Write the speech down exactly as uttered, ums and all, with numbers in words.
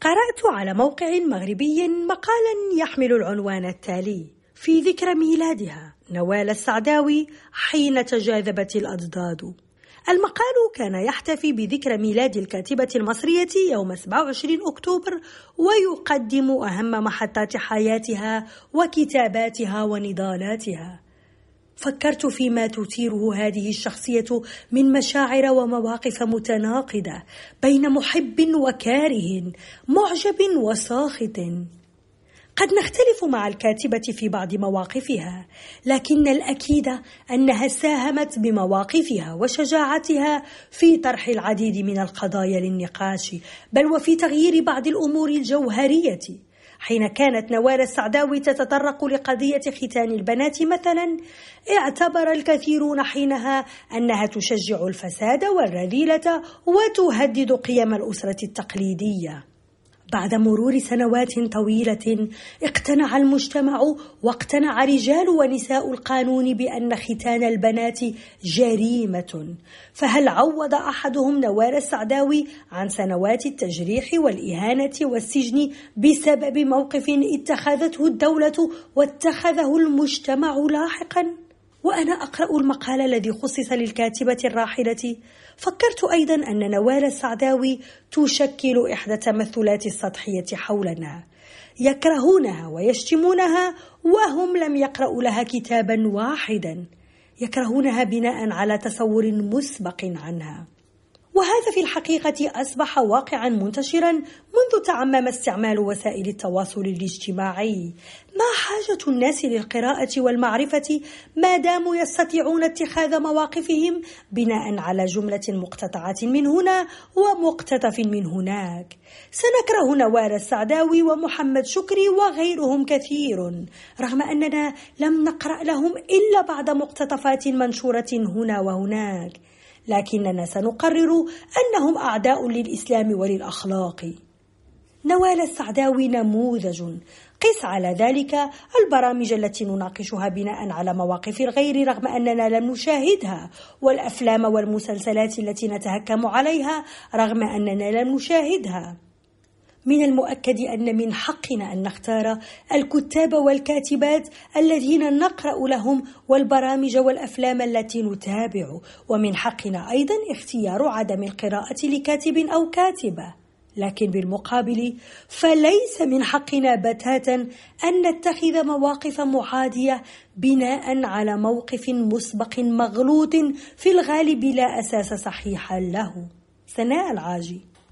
قرأت على موقع مغربي مقالا يحمل العنوان التالي: في ذكرى ميلادها نوال السعداوي حين تجاذبت الأضداد. المقال كان يحتفي بذكرى ميلاد الكاتبة المصرية يوم سبعة وعشرين أكتوبر، ويقدم أهم محطات حياتها وكتاباتها ونضالاتها. فكرت فيما تثيره هذه الشخصية من مشاعر ومواقف متناقضة بين محب وكاره، معجب وساخط. قد نختلف مع الكاتبة في بعض مواقفها، لكن الأكيد أنها ساهمت بمواقفها وشجاعتها في طرح العديد من القضايا للنقاش، بل وفي تغيير بعض الأمور الجوهرية. حين كانت نوال السعداوي تتطرق لقضية ختان البنات مثلا، اعتبر الكثيرون حينها أنها تشجع الفساد والرذيلة وتهدد قيم الأسرة التقليدية. بعد مرور سنوات طويلة اقتنع المجتمع واقتنع رجال ونساء القانون بأن ختان البنات جريمة، فهل عوض أحدهم نوال السعداوي عن سنوات التجريح والإهانة والسجن بسبب موقف اتخذته الدولة واتخذه المجتمع لاحقا؟ وأنا أقرأ المقال الذي خصص للكاتبة الراحلة، فكرت أيضا أن نوال السعداوي تشكل إحدى التمثلات السطحية حولنا، يكرهونها ويشتمونها وهم لم يقرأوا لها كتابا واحدا، يكرهونها بناء على تصور مسبق عنها. وهذا في الحقيقة أصبح واقعا منتشرا منذ تعمم استعمال وسائل التواصل الاجتماعي. ما حاجة الناس للقراءة والمعرفة ما داموا يستطيعون اتخاذ مواقفهم بناء على جملة مقتطعة من هنا ومقتطف من هناك. سنكره نوال السعداوي ومحمد شكري وغيرهم كثير، رغم أننا لم نقرأ لهم إلا بعض مقتطفات منشورة هنا وهناك، لكننا سنقرر أنهم أعداء للإسلام وللأخلاق. نوال السعداوي نموذج. قس على ذلك البرامج التي نناقشها بناء على مواقف الغير رغم أننا لم نشاهدها، والأفلام والمسلسلات التي نتهكم عليها رغم أننا لم نشاهدها. من المؤكد أن من حقنا أن نختار الكتاب والكاتبات الذين نقرأ لهم والبرامج والأفلام التي نتابع، ومن حقنا أيضا اختيار عدم القراءة لكاتب أو كاتبة. لكن بالمقابل فليس من حقنا بتاتا أن نتخذ مواقف معادية بناء على موقف مسبق مغلوط في الغالب لا أساس صحيح له. سناء العاجي.